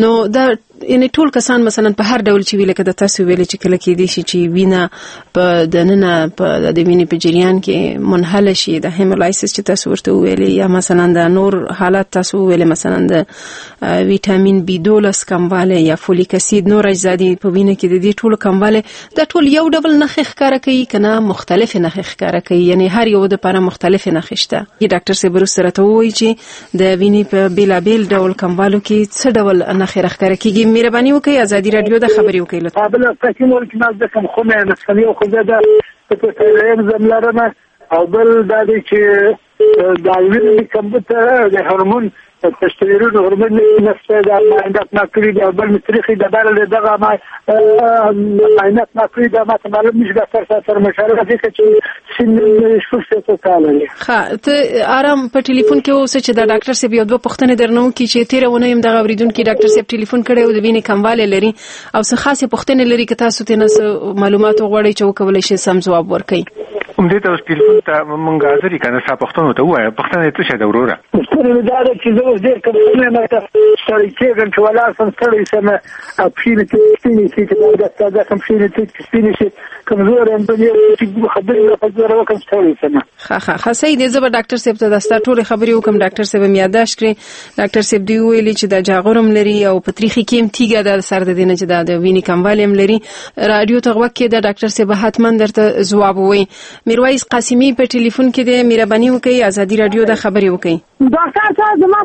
نو دا یعنی ټول کسان مثلا په هر ډول چې ویل کده تاسو ویل چې کله کې دي چې وینا په دننه په د وینې په جریان کې منحل شي د هیمولایسس چې تاسو ورته ویلي یا مثلا د نور حالات تاسو ویل مثلا د ویټامین B12 کمواله یا فولیک اسید نور اجزا دي په وینې کې د دې ټول کمواله دا ټول یو ډول نښې ښکاره کوي کنه مختلف نښې ښکاره کوي یعنی هر یو د لپاره مختلف نښې شته ډاکټر صاحب سره ته وایي چې د وینې په بیلابیل ډول کموالو کې څه ډول نښې ښکاره کیږي مهرباني وکړئ ازادي رادیو د خبري وکړئ لطفا بل تاسو مول کې ما د کوم خونه مسخني او خو دا په تلویزیون زملارنه او بل دا چې دا وینې کمبوتر د هورمون تشتیرون هورمون نفسه دا عندك ناكري دا بل متريخي دا بال دغه ما عينات ناكري دا ما معلوم مش قصر سر مشاركه دي چې سن شوفته تعالی ها ته آرام په ټلیفون کې اوسه چې دا ډاکټر صاحب یو دوه پوښتنه درنو کی چې تیرونه يم دغه اوریدونکو ډاکټر صاحب ټلیفون کړي او د وینې کمواله لري او څه خاصه پوښتنه لري که تاسو ته نه معلومات وغواړئ چې وکولای شي سم جواب ورکړي دې ته ټلیفون ته مونږ حاضر کنه څه پښتون ته وایي پښتنه ته شه د وروره پښتنه دا چې زه ډېر کوم نه ماته ستړي کېږم چې ولا سم ستړي سم اپینه چې دا کوم شي چې سپینې شي کمزور هم په دې چې خبرې په ځای وکم ستړي سم ها صحیح دی زه به ډاکټر صاحب ته د ټول خبرې وکم ډاکټر صاحب میاداش کړی ډاکټر صاحب دی ویلي چې د جاغورم لري او پتریخي کېم تیګه د سر د دینه چې د وینې کموالم لري رادیو ته وکړه د ډاکټر صاحب حتما درته جواب وایي میرویس قاسمی په ټلیفون کې د مهرباني وکړئ ازادي رادیو د خبرې وکړئ ډاکټر صاحب زما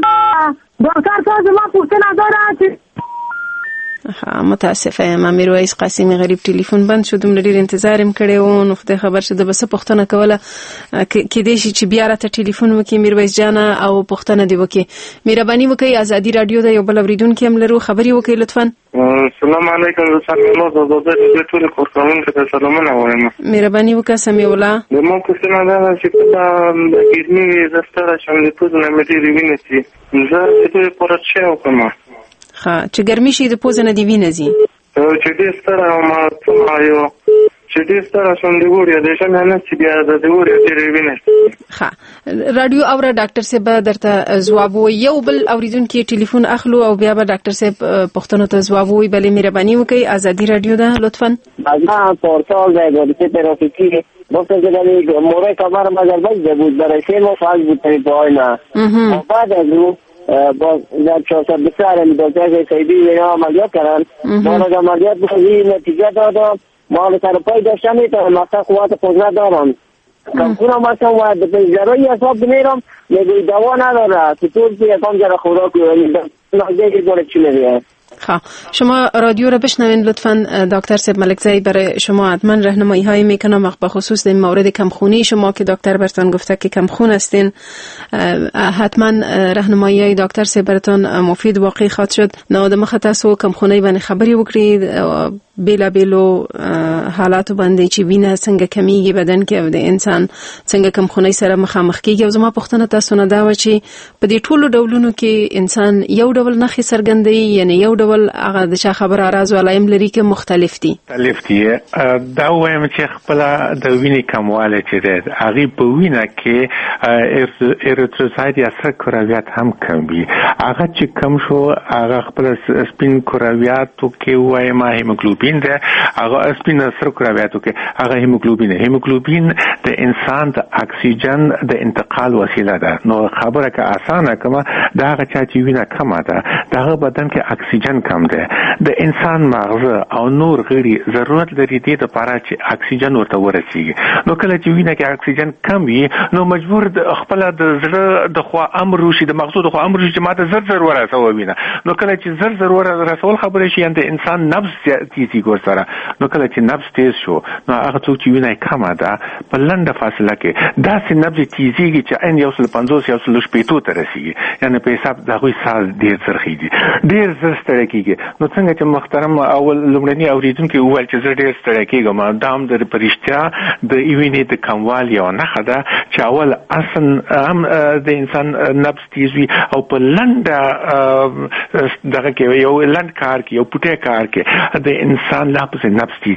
پوښتنه داره چې متاسفه یم میرویس قاسمی غریب ټلیفون بند شو دومره ډیر انتظار هم کړی و نو خدای خبر شه د بس پښتنه کوله کې دې شي چې بیا راته ټلیفون وکي میرویس جان او پښتنه دی وکي مهرباني وکړئ ازادي رادیو د یو بل اوریدونکو هم لرو خبري وکړئ لطفا السلام علیکم سلام د ټول کورکون ته سلامونه وایم مهرباني وکړه سمي الله د مو پښتنه دا چې د کډنی زستره شم د پوز نه مې دی وینې زه ته پرچه وکم ها چې ګرمي شي د پوز نه دی وینځي چې دې ستاره ما څه چې دې ستاره شم دی ګوري د شمه نه چې بیا د ګوري چې وینې ها رادیو اور ډاکټر صاحب درته جواب یو بل اوریدونکو ټلیفون اخلو او بیا به ډاکټر صاحب پښتنو ته جواب وي بلې مهرباني وکړئ ازادي رادیو ده لطفا ما پورتال ده د ترافیکی گفتم که در مورد کامر مجرد بود برای 3 ماه فعال بود تا پاینا بعد از اون با در 400 بسیار دکتر سیدی اینا عملیات کردن ما از عملیات بخوزی نتیجه دادم ما سر پای داشتم میتونم مثلا قوت قدرت دارم کم کنم مثلا و به جرایی حساب بمیرم میگوی دوا نداره که طول که یکم جرا خوراک نازده که چی میگه ها شما رادیو را بشنوین لطفا دکتر صاحب ملکزی برای شما حتما راهنمایی های میکنم به خصوص در مورد کمخونی شما که دکتر برتون گفته که کمخون هستین حتما راهنمایی های دکتر صاحب برتون مفید واقعی خواهد شد نو د مخه تاسو کمخونی باندې خبري وکړي بیلا بیلو حالات باندې چې وینه څنګه کمیږي بدن کې او د انسان څنګه کمخونی سره مخامخ کیږي او زما پوښتنه تاسو نه دا و چې په دې ټولو ډولونو کې انسان یو ډول نښې څرګندوي یعنی یو ډول هغه د چا خبره راز ولایم لري کې مختلف دي دا وایم چې خپل د وینې کمواله چې ده هغه په وینه کې ایریتروسایت یا سره کرویات هم کم وي هغه چې کم شو هغه خپل سپین کرویاتو کې وایم هیموګلوبین ده هغه سپین سره کرویاتو کې هغه هیموګلوبین د انسان د اکسیجن د انتقال وسیله ده نو خبره که اسانه کما دا هغه چې وینه کمه ده دغه بدن کې اکسیجن کم ده د انسان مغز او نور غړي ضرورت لري د لپاره چې اکسیجن ورته ورسیږي نو کله چې وینه کې اکسیجن کم وي نو مجبور خپل د زړه د خوا امر وشي د مغز د خوا امر وشي چې ماته زر ورسوي وینه نو کله چې زر ورسول خبره شي د انسان نبض تیزی ګور سره نو کله چې نبض تیز شو نو هغه څوک چې وینه کمه ده په لنډه فاصله کې داسې نبض تیزیږي چې ان 150 یا 150 ته رسیږي یعنی په حساب دغه ساز ډیر زرخیږي ډیر زر ستړی کیږي نو څنګه چې محترم اول لومړنی اوریدونکو وویل چې زه ډیر ستړی کیږم دا هم د پرشتیا د وینې د کموالي او نه خده چې اول اصلا هم د انسان نبض تیز وي او په لنډه دغه کې یو لنډ کار کې یو پټه کار کې د انسان لا پسې نبض تیزیږي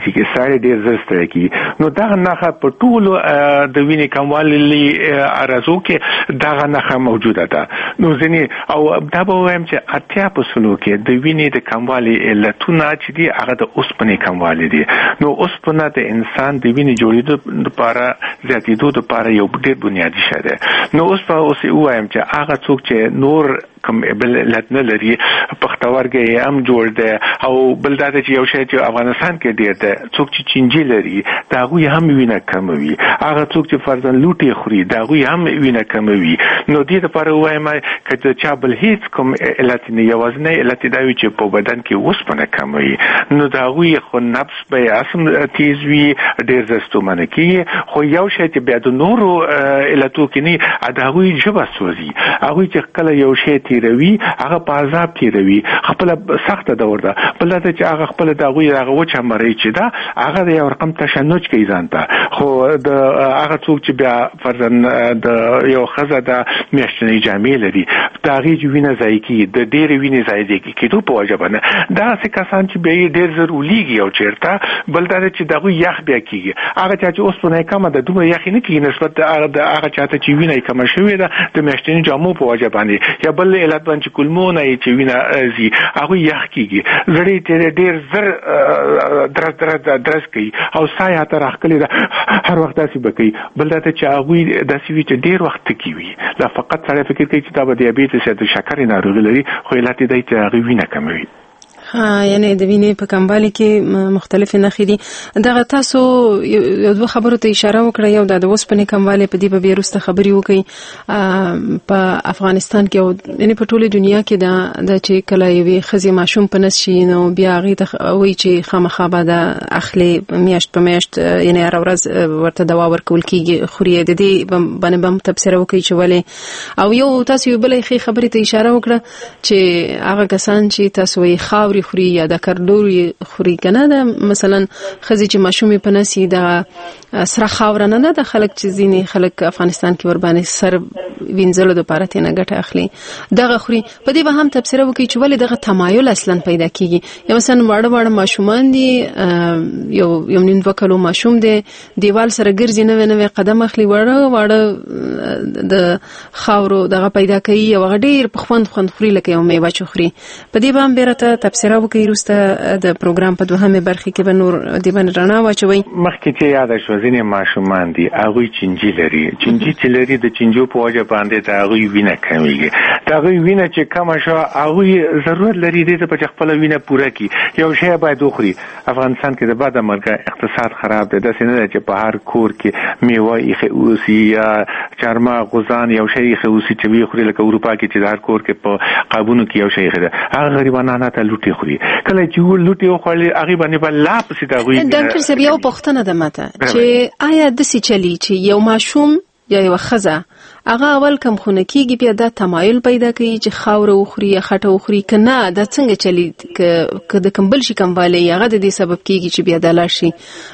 سړی ډیر زر ستړی کیږي. نو دا نښه په ټولو د وینې کموالي اعراضو کې دا نښه موجوده ده. نو ځینې او دا به وایم چې 80% کې د وینې د کموالي علتونه چې دي هغه د اوسپنې کموالی دي. نو اوسپنه د انسان د وینې جوړېدو لپاره زیاتېدو لپاره یو ډېر بنیادي شی دی. نو اوس وایم چې هغه څوک چې نور کوم بل علت نه لري پښتورګي هم جوړ دی او بل دا چې یو شی چې افغانستان کې ډېر دی څوک چې چینجي لري دا هغوی هم وینه کموي. هغه څوک چې فرضاً لوټي خوري دا هغوی هم وینه کموي. نو دې لپاره وایم که چا بل هیڅ کوم علت نه یوازینی علت دا وي چې په بدن کې اوسپنه کموي نو دا هغوی خو نفس به اسم تیز وي ډېر زستومنه کیږي. خو یو شی چې بیا د نورو علتو کې نه دا هغوی ژبه سوځي. هغوی چې کله یو شی تیروي هغه په عذاب تیروي خپل سخته دور ده. بل دا چې هغه خپل د هغوی هغه وچه مرۍ چې ده هغه د یو رقم تشنج کوي ځان ته. خو د هغه څوک چې بیا فرضاً د یو ښځه د میاشتنۍ جامې لري د هغې وینه ضایع کېږي د ډېرې وینې ضایع کېدو په وجه باندې داسې کسان چې بیا یې ډېر زر ولیږي او چېرته بل دا چې د هغوی یخ بیا کېږي. هغه چا چې اوسپنه یې کمه ده دومره یخ یې نه کېږي نسبت د هغه چا ته چې وینه یې کمه شوې ده د میاشتنۍ جامو په وجه باندې یا بل علت باندې چې کولمو نه یې چې وینه ځي هغوی یخ کېږي. زړه یې ډېر زر درز کوي او ساه یې ته راښکلې ده هر وخت داسې به کوي. بل دا چې هغوی داسې وي چې ډېر وخت تکي وي. دا فقط سړی فکر کوي چې دا به دیابیتس یا د شکرې ناروغي لري خو علت یې دی چې هغوی وینه کموي. یعنی د وینې په کموالي کې مختلفې نښې دي. دغه تاسو یو دوه خبرو ته اشاره وکړه. یو د اوسپنې کموالی په دې به بیا وروسته خبرې وکړئ. په افغانستان کې او یعنی په ټوله دنیا کې دا چې کله یوې ښځې ماشوم په نس شي نو بیا هغې ته وایي چې خامخا به دا اخلي میاشت په میاشت یعنی هره ورځ ورته دوا ورکول کېږي خوري. د دې باندې به هم تبصره وکړئ چې ولې. او یو تاسو یو بلې ښې خبرې ته اشاره وکړه چې هغه کسان چې تاسو وایي خاورې خوري یا د کردوري خوري کنه دا مثلا خزي چې ماشومې په نسي د سره خاور نه ده خلک چې ځینې خلک افغانستان کې ور باندې سر وینځلو د پاره تنه ګټه اخلي دغه خوري. په دې به هم تبصره وکړي چې ولې دغه تمایل اصلا پیدا کیږي. یا مثلا واړه ماشومان دي یو نیم 2 کلو ماشوم دی دیوال سره ګرځي نو قدم اخلي واړه د خاورو دغه پیدا کوي او غډیر په خوند خوري لکه یو میوه چخري. په دې به هم بیرته تبصره وکړي. وروسته د پروګرام په دوهمه برخه کې به نور د باندې رڼا واچوي. مخکې چې یاد شو ځینې ماشومان دي هغوی چینجي لري. چینجي چې لري د چینجو په وجه باندې د هغوی وینه کمیږي. د هغوی وینه چې کمه شو هغوی ضرورت لري دې ته چې خپل وینه پوره کړي یو شی باید وخوري. افغانستان کې د بعد مرګ اقتصاد خراب دی. داسې نه ده چې په هر کور کې میوه ایښې اوسي یا چارمغز غوزان یو شی ایښې اوسي چې ویې خوري لکه اروپا کې چې د هر کور کې په قابونو کې یو شی ایښی ده. هغه غریبانانه ته لوټي خوري. کله چې لوټي وخوري هغه باندې بل لا پسې دا غوي. ډاکټر صاحب یو پوښتنه ده ماته چې آیا د سې چلی چې یو ماشوم یا یو ښځه هغه اول کم خونه کېږي بیا دا تمایل پیدا کوي چې خاوره وخوري یا خټه وخوري کنه دا څنګه چلی که د کمبل شي کموالی هغه د دې سبب کېږي چې بیا د لاړ شي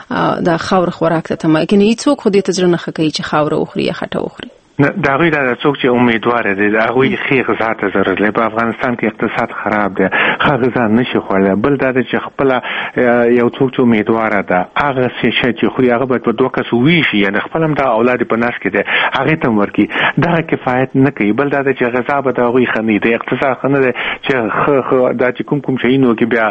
دا خاوره خوراک ته تمایل کوي. هیڅوک خو دې ته زړه نه ښه کوي چې خاوره وخوري یا خټه وخوري. دا غوی دا څوک چې امیدوار دي دا غوی ښه غذا ته ضرورت لري. په افغانستان کې اقتصاد خراب دی ښه غذا نشي خوړلی. بل دا چې خپل یو څوک چې امیدوار ده هغه څه چې خوري هغه باید په 2 کس ویشي یعنی خپل هم دا اولاد په ناس کې دی هغه ته ورکی دا کفایت نه کوي. بل دا چې غذا به دا غوی خني دی اقتصاد خنه دی چې دا چې کوم شینو کې بیا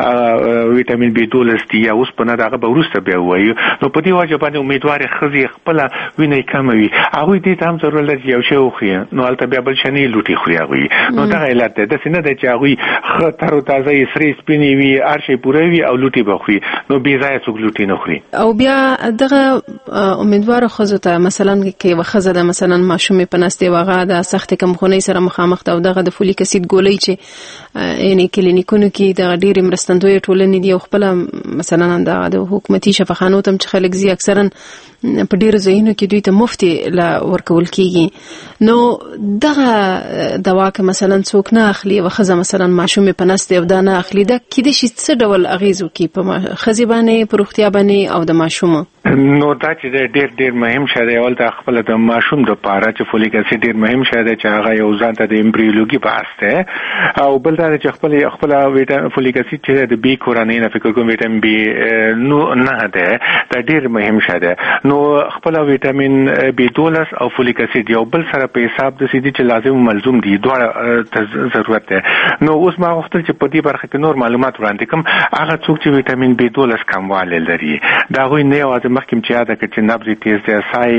ویټامین B12 دی یا اوس په نه دغه به ورسته بیا وایي. نو په دې وجه باندې امیدوار خزي خپل وینې کموي هغه دې ضرورت لري یو شی وخوري نو البته بیا بل شنی لوټي خوري هغوی. نو دا علت ده. داسې نه ده چې هغوی تر او تازه یې سرې سپینې وي هر شی پوره وي او لوټي به خوري نو بې ځایه څوک لوټي نه خوري. او بیا دغه امیدواره ښځو ته مثلا کې یوه ښځه ده مثلا ماشومې په نس دی هغه د سختې کمخونۍ سره مخامخ ده او دغه د فولیک اسید ګولۍ چې یعنې کلینیکونو کې دغه ډېرې مرستندویه ټولنې دي او خپله مثلا د حکومتي شفاخانو ته هم چې خلک ځي اکثرا په ډیرو ځایونو کې دوی ته مفتي ورکول کیږي. نو دغه دوا که مثلا څوک نه اخلي او ښځه مثلا ماشومې په نس دی او دا نه اخلي دا کیدای شي څه ډول اغیز وکړي په ښځې باندې په روغتیا باندې او د ماشوم؟ نو دا چې ډېر مهم شری اول د خپل د ماشوم د پاره چې فولیک اسید ډېر مهم شری چې هغه یو ځان ته د امبریولوژي بحث ده او بل دا چې خپل فولیک اسید چې د بي کورانین فکر کوم ویټامین بي نو نه ده دا ډېر مهم شری نو خپل ویټامین بي 12 او فولیک اسید یو بل سره په حساب د سيدي چې لازم ملزوم دي دواړه ضرورت ده نو اوس ما غوښتل چې په دې برخه کې نور معلومات وړاندې کوم هغه څوک چې ویټامین بي 12 کموالی لري دا غوي نه یوازې مخکې چې یاد کړئ چې نبض تیز دی سای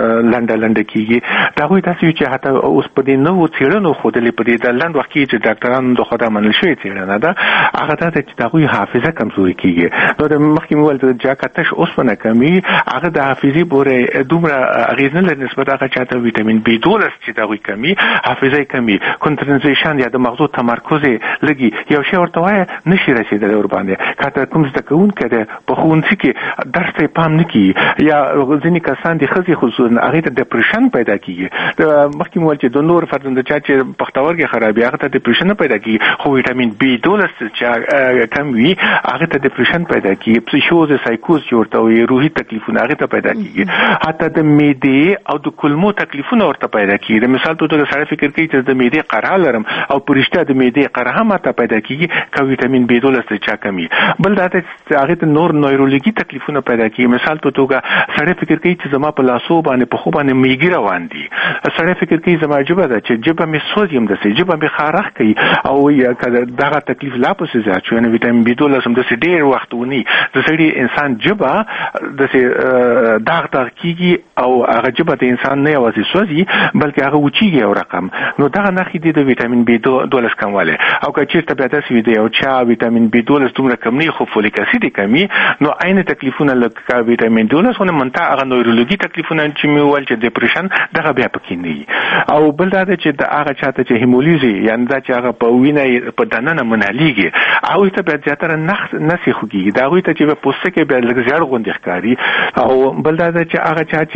لنډه کیږي دا غوي تاسو چې حتی اوس په دې نو څېړنو خوده په دې د لنډ وخت کې چې ډاکټرانو د خدای منل شوی څېړنه ده هغه ته چې دا غوي حافظه کمزوري کیږي نو د مخکې مول د جاکتش اوسپنه کمی هغه د حافظي پورې دومره اغیز نه لري نسبت هغه چاته ویټامین بي 12 چې دا غوي کمی حافظه کمی کنسنټریشن یا د مغزو تمرکز لګي یو شی ورته وای نشي رسیدلی ور باندې کاته کوم څه کوون کړي په خونځ کې درس ته پام نه کی یا ځینې کسان دي خزي خصوصا هغه ته ډیپریشن پیدا کیږي مخکې مول چې د نور فرض د چا چې پختورګي خرابي هغه ته ډیپریشن پیدا کیږي خو ویټامین بي 12 چې کم وي هغه ته ډیپریشن پیدا کیږي پسیشوز سایکوز جوړته وي روحي تکلیفونه هغه ته پیدا کیږي حتی د معدې او د کولمو تکلیفونه ورته پیدا کیږي مثال ته د سره فکر کوي چې د معدې قرحه لرم او پرشته د معدې قرحه ماته پیدا کیږي که ویټامین بي 12 چا کمی بل دا ته هغه ته نور نویرولوژي تکلیفونه پیدا کیږي مثال په توګه سړی فکر کوي چې زما په لاسو باندې په خو باندې میګي روان دي سړی فکر کوي زما جبه ده چې جبه می سوزیم د سي جبه می خارخ کوي او یا کله دغه تکلیف لا پسې زیات شو نه ویټامین بي 12 هم د سي ډیر وخت ونی د سړي انسان جبه د سي داغ کیږي او هغه جبه د انسان نه یوازې سوزي بلکې هغه وچیږي یو رقم نو دغه نخې دي د ویټامین بي 12 کمواله او که چیرته بیا تاسو ویډیو او چا ویټامین بي 12 دومره کم نه خو فولیک اسید کمی نو عین تکلیفونه لکه ویټامین 12 ونه منته هغه نویرولوژي تکلیفونه چې میول چې ډیپریشن دغه بیا پکې نه او بل دا چې د هغه چاته چې هیمولیزي یعنی دا چې هغه په وینه په دننه منهلیږي او ته بیا زیاتره نسخ خوږي دا وي ته چې په پوسټ کې بیا لږ زیړ غوندې ښکاری او بل دا چې هغه چا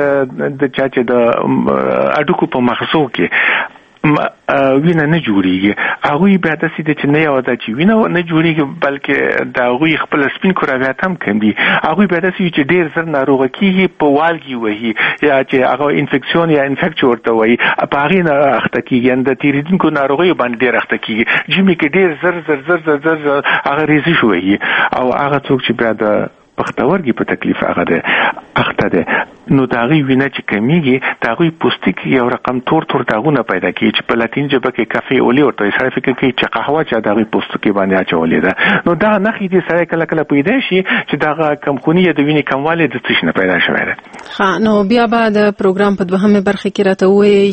چې د اډوکو په مغزو کې وینه نه جوړیږي هغه بیا د سیده چې نه یو دا چې وینه نه جوړیږي بلکې دا هغه خپل سپین کرویات هم کم دي هغه بیا د سیده چې ډیر زر ناروغ کیږي په والګي وهي یا چې هغه انفیکشن یا انفیکټ ورته وایي په هغه نه اخته کیږي د تیریدونکو ناروغي باندې ډیر اخته کیږي چې می کې ډیر زر هغه ریزي شوی او هغه څوک چې بیا د پختورګي په تکلیف هغه ده اخته ده نو داغي وینه چې کمیږي داغي پوستکی یو رقم تور داغونه پیدا کیږي چې په لاتین ژبه کې کافي اولی ورته سره فکر کوي چې قهوه چې داغي پوستکی باندې اچولې ده نو دا نخې دي سره کله پیدا شي چې داغه کمخونی د وینې کموالی د څه نه پیدا شوی ده ها نو بیا بعد پروګرام په دوهمه برخه کې راته وایي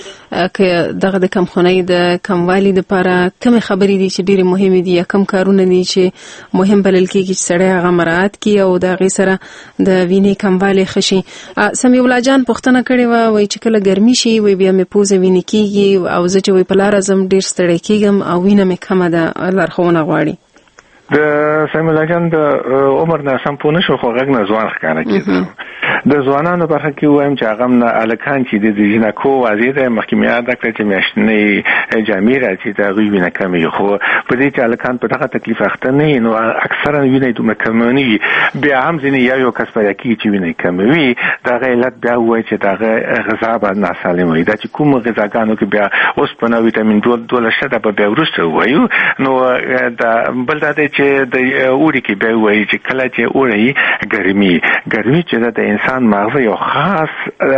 چې دغه د کمخونی د کموالی لپاره کوم خبرې دي چې ډېری مهمه دي یا کوم کارونه دي چې مهم بلل کېږي چې سړی هغه مراعات کړي او د غي سره د وینې کموالی خشي سمي الله جان پښتنه کړي وای چې کله ګرمي شي وای بیا مې پوزه ویني کیږي او زه چې وای په لار ازم ډیر ستړی کیږم او وینه مې کمه ده لارښوونه غواړي د سمي الله جان د عمر نه سم پونه شو خو غږ نه ځوان ښکاره کیږي د ځوانانو برخه کې وایم چې هغه نه الکان چې د جنکو وزیر مخکې یاد کړ چې میاشتنې جامې راځي د غوی وینه کمی خو په دې چې الکان په دغه تکلیف اخته نه نو اکثرا وینه دومره کمونی بیا هم ځینې یو کس پیدا کیږي چې وینه کموي دا علت بیا وایي چې دا غذا به ناسالم وي دا چې کوم غذاګانو کې بیا اوس په ویټامین 12 شته په بیا ورسته وایو نو دا بل دا چې د اوري کې بیا وایي چې کله چې اوري ګرمي چې د انسان مغز یو خاص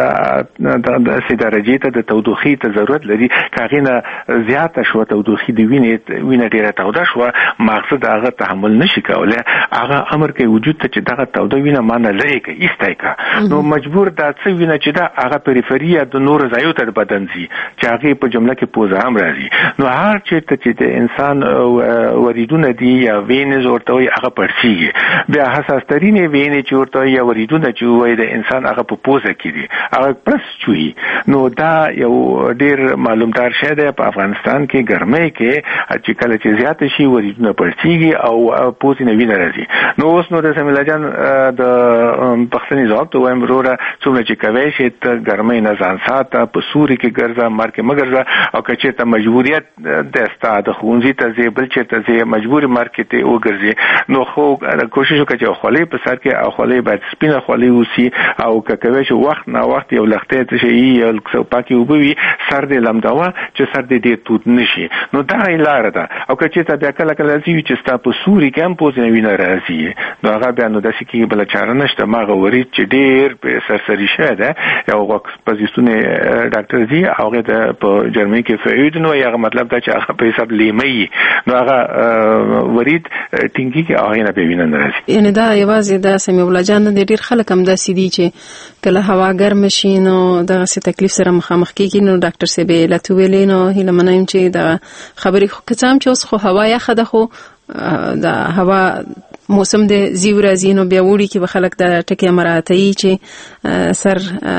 د سي درجه ته د تودوخي ته ضرورت لري کاغینه زیاته شو تودوخي د وینې ډیره توده شو مغز دغه تحمل نشي کولای هغه امر کوي وجود ته چې دغه توده وینه مانه لري کې ایستایکا نو مجبور دا څه وینه چې دا هغه پریفریا د نور ځایو ته بدن سي چې هغه په جمله کې پوزه هم راځي نو هر چې د انسان وریدونه دي یا وینز ورته هغه پرسیږي بیا حساس ترين وینې چې ورته یا وریدونه چې وای د انسان هغه په پوزه کې دي هغه پرس چوي نو دا یو ډیر معلومدار شی دی په افغانستان کې ګرمۍ کې چې کله چې زیات شي وریدونه پرسیږي او پوزې نه ویني راځي نو اوس نو د سمیلا جان د پښتني ځواب ته وایم وروره څومره چې کوي چې ته ګرمۍ نه ځان ساته په سوري کې ګرځه مارکه مګرځه او که چې ته مجبوریت د استاد خونځي ته زی بل چې ته زی مجبور مارکه کې وګرځي. نو خو کوشش وکړي چې خولې په سر کې او خولې باید سپینه خولې وسی او کوي چې وخت نه وخت یو لخته شي یو پاکي وبوي سر دې لمداوه چې سر دې توت نشي. نو دا لار ده. او که چې بیا کله راځي چې ستا په سوري کې هم پوزې وینه راځي نو هغه بیا نو داسې کې بل چاره نشته. ما غوړي چې ډېر په سرسري شه ده یو وخت پوزیشنونه ډاکټر دی هغه د په جرمني کې فعید نو یو مطلب دا چې هغه په حساب لیمي نو هغه ورید ټینګي کې هغه نه به وینه راځي. یعنی دا یوازې د سمي ولجان د ډېر خلک هم داسې دي چې کله هوا ګرم شي نو دغه څه تکلیف سره مخامخ کیږي. نو ډاکټر سیبه لته ویلې نو هله منایم چې دا خبرې خو کڅام چې اوس خو هوا یخه ده خو دا هوا موسم د زیو راځي نو بیا وړي کې به خلک د ټکی مراتي چې سر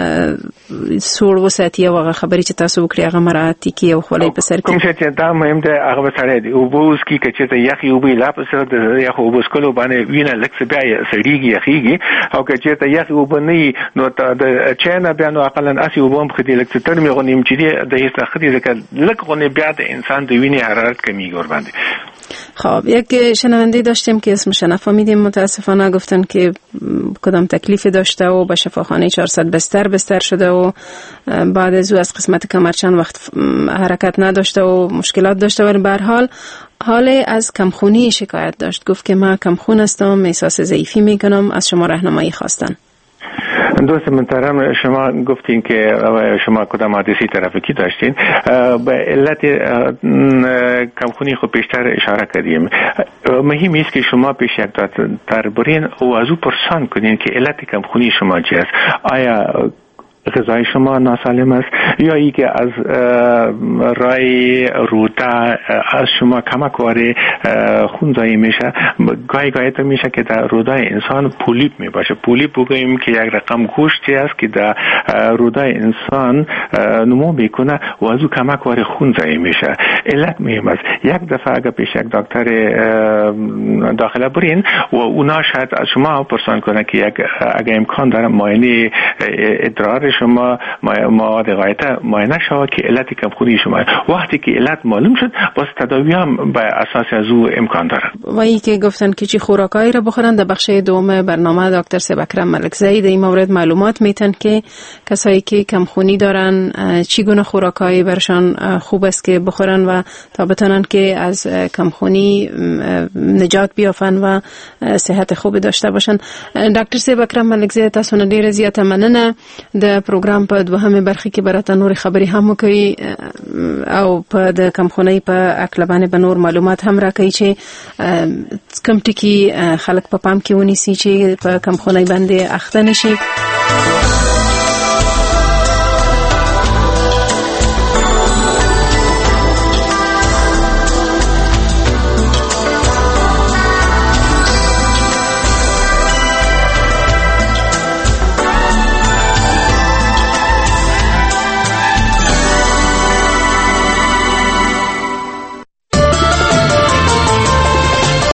سوړ وساتي او هغه خبرې چې تاسو وکړي هغه مراتي کې او خولې په سر کې کوم چې دا مهم ده هغه سره دی او بوس کې چې ته یخي او بي لا په سر د یخو بوس کولو باندې وینه لکه بیا سړيږي یخيږي او چې ته یخي او بني نو د چانه بیا نو اقلا اسی او بم خدي لکه ترمي غونیم چې د هیڅ خدي ځکه لکه غونې بیا د انسان د وینې حرارت کمیږي ور باندې. خب یک شنونده داشتیم که اسمش نفهمیدیم متاسفانه گفتن که کدام تکلیفی داشته و به شفاخانه 400 بستر شده و بعد از او از قسمت کمر چند وقت حرکت نداشته و مشکلات داشته و به هر حال حال از کمخونی شکایت داشت. گفت که من کمخون هستم، احساس ضعیفی میکنم، از شما راهنمایی خواستن. دوست محترم شما گفتین که شما کدام حادثه ترافیکی داشتین به علت کمخونی خود پیشتر اشاره کردیم. مهم است که شما پیش یک دکتر برین و از او پرسان کنین که علت کمخونی شما چی است. آیا غذای شما ناسالم است یا ای که از رای روده از شما کمک واره خون زایی میشه. گاهی تو میشه که در روده انسان پولیپ می باشه. پولیپ بگوییم که یک رقم گوشتی است که در روده انسان نمو میکنه و از او کمک واره خون زایی میشه. علت مهم است. یک دفعه اگر پیش یک دکتر داخله برین و اونا شاید از شما پرسان کنه که اگر امکان داره معاینه ادرار شما مواد غایطه معاینه شود که علت کمخونی شما. وقتی که علت معلوم شد باز تداوی هم به اساس از او امکان داره. و ای که گفتن که چی خوراکایی را بخورن در بخش دوم برنامه دکتر سیب اکرم ملکزئی در این مورد معلومات میتن که کسایی که کمخونی دارن چی گونه خوراکایی برشان خوب است که بخورن و تا بتونن که از کمخونی نجات بیافن و صحت خوب داشته باشن. دکتر سیب اکرم ملکزئی تاسو نه ډیره زیاته مننه د پروګرام په دوهمه برخه کې برته نور خبري هم کوي او په د کمخونی په اکلبانه به نور معلومات هم راکړي چې کم ټکی خلک په پام کې ونیسي چې په کمخونی باندې اخته نشي.